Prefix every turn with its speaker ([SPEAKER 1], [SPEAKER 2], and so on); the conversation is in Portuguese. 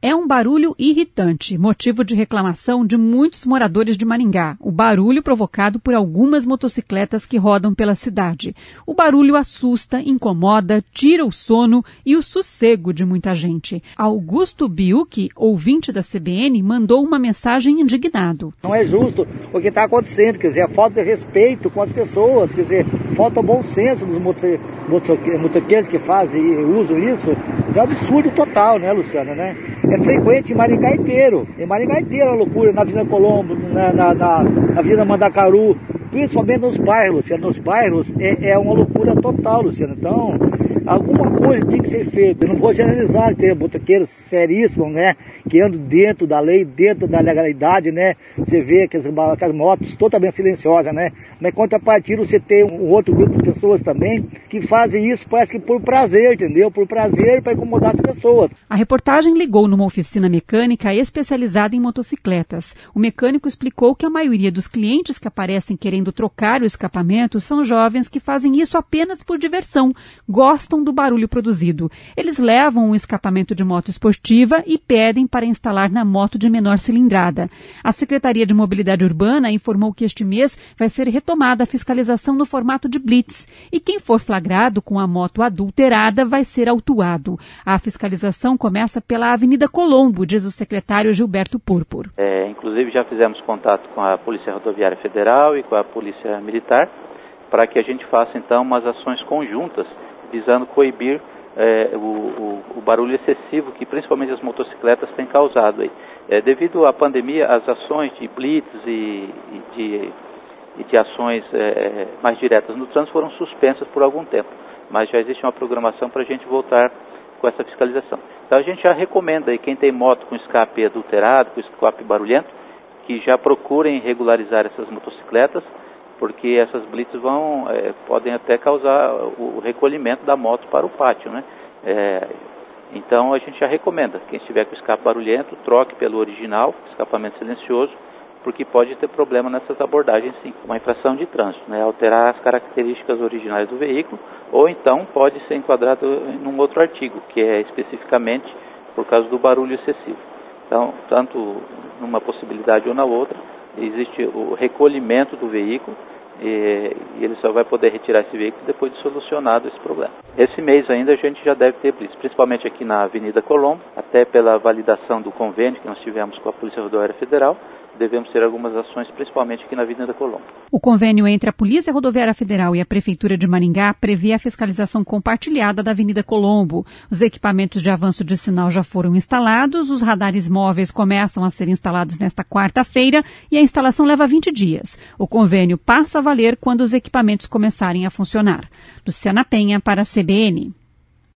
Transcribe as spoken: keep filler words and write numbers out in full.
[SPEAKER 1] É um barulho irritante, motivo de reclamação de muitos moradores de Maringá. O barulho provocado por algumas motocicletas que rodam pela cidade. O barulho assusta, incomoda, tira o sono e o sossego de muita gente. Augusto Biucchi, ouvinte da C B N, mandou uma mensagem indignado.
[SPEAKER 2] Não é justo o que está acontecendo, quer dizer, a falta de respeito com as pessoas, quer dizer, falta bom senso dos motoqueiros que fazem e usam isso. Isso é um absurdo total, né, Luciana, né? É frequente em Maringá inteiro, em Maringá inteiro é uma loucura, na Avenida Colombo, na, na, na, na Avenida Mandacaru, principalmente nos bairros, Luciana, nos bairros é, é uma loucura total, Luciana, então alguma coisa tem que ser feita. Eu não vou generalizar, tem motoqueiros seríssimos, né, que andam dentro da lei, dentro da legalidade, né, você vê aquelas, aquelas motos totalmente silenciosas, né, mas em contrapartida você tem um outro grupo de pessoas também que fazem isso, parece que por prazer, entendeu, por prazer, para incomodar as pessoas.
[SPEAKER 1] A reportagem ligou numa oficina mecânica especializada em motocicletas. O mecânico explicou que a maioria dos clientes que aparecem querendo trocar o escapamento são jovens que fazem isso apenas por diversão, gostam do barulho produzido. Eles levam um escapamento de moto esportiva e pedem para instalar na moto de menor cilindrada. A Secretaria de Mobilidade Urbana informou que este mês vai ser retomada a fiscalização no formato de blitz e quem for flagrado com a moto adulterada vai ser autuado. A fiscalização começa pela Avenida Colombo, diz o secretário Gilberto Purpur.
[SPEAKER 3] É, inclusive já fizemos contato com a Polícia Rodoviária Federal e com a Polícia Militar para que a gente faça então umas ações conjuntas visando coibir é, o, o, o barulho excessivo que principalmente as motocicletas têm causado aí. É, devido à pandemia, as ações de blitz e, e, de, e de ações é, mais diretas no trânsito foram suspensas por algum tempo, mas já existe uma programação para a gente voltar com essa fiscalização. Então a gente já recomenda aí quem tem moto com escape adulterado, com escape barulhento, que já procurem regularizar essas motocicletas, porque essas blitz vão, é, podem até causar o, o recolhimento da moto para o pátio, né? É, então a gente já recomenda, quem estiver com escape barulhento, troque pelo original, escapamento silencioso, porque pode ter problema nessas abordagens sim, uma infração de trânsito, né? Alterar as características originais do veículo, ou então pode ser enquadrado em um outro artigo, que é especificamente por causa do barulho excessivo. Então, tanto numa possibilidade ou na outra, existe o recolhimento do veículo e, e ele só vai poder retirar esse veículo depois de solucionado esse problema. Esse mês ainda a gente já deve ter blitz, principalmente aqui na Avenida Colombo, até pela validação do convênio que nós tivemos com a Polícia Rodoviária Federal, devemos ter algumas ações, principalmente aqui na Avenida Colombo.
[SPEAKER 1] O convênio entre a Polícia Rodoviária Federal e a Prefeitura de Maringá prevê a fiscalização compartilhada da Avenida Colombo. Os equipamentos de avanço de sinal já foram instalados, os radares móveis começam a ser instalados nesta quarta-feira e a instalação leva vinte dias. O convênio passa a valer quando os equipamentos começarem a funcionar. Luciana Penha para a C B N.